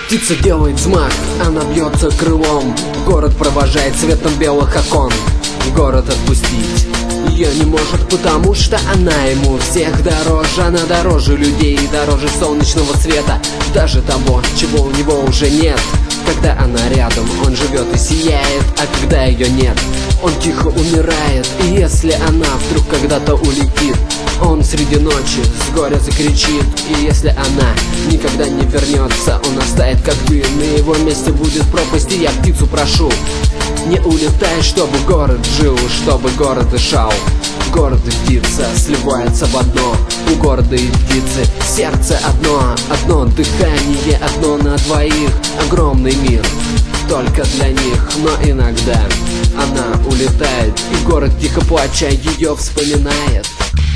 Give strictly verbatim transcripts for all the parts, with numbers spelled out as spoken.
Птица делает взмах, она бьется крылом. Город провожает светом белых окон. Город отпустить ее не может, потому что она ему всех дороже. Она дороже людей, дороже солнечного света, даже того, чего у него уже нет. Когда она рядом, он живет и сияет, а когда ее нет, он тихо умирает. И если она вдруг когда-то улетит, он среди ночи с горя закричит. И если она никогда не вернется, он оставит как дым, на его месте будет пропасть. И я птицу прошу: не улетай, чтобы город жил, чтобы город дышал. Город и птица сливаются в одно. У города и птицы сердце одно. Одно дыхание, одно на двоих. Огромный мир только для них. Но иногда она улетает, и город, тихо плача, ее вспоминает.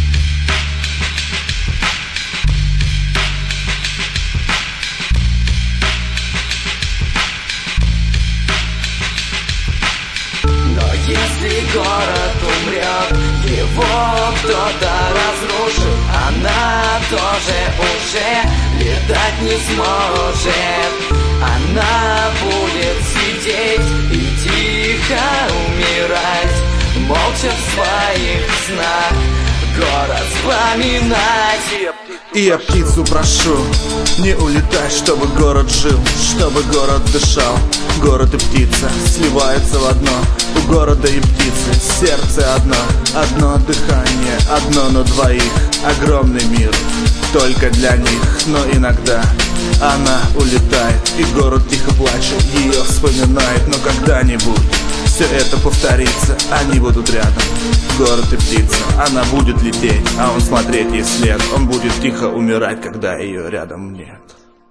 Если город умрет, его кто-то разрушит, она тоже уже летать не сможет. Она будет сидеть и тихо умирать, молча в своих снах город вспоминать. И я птицу прошу: не улетай, чтобы город жил, чтобы город дышал. Город и птица сливаются в одно. У города и птицы сердце одно. Одно дыхание, одно на двоих. Огромный мир только для них. Но иногда она улетает, и город, тихо плача, ее вспоминает. Но когда-нибудь все это повторится, они будут рядом. Город и птица, она будет лететь, а он смотреть ей вслед. Он будет тихо умирать, когда ее рядом нет.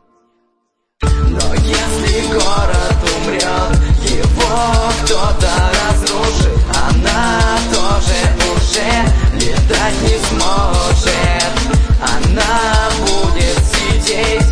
Но если город умрет, его кто-то разрушит, она тоже уже летать не сможет. Она будет сидеть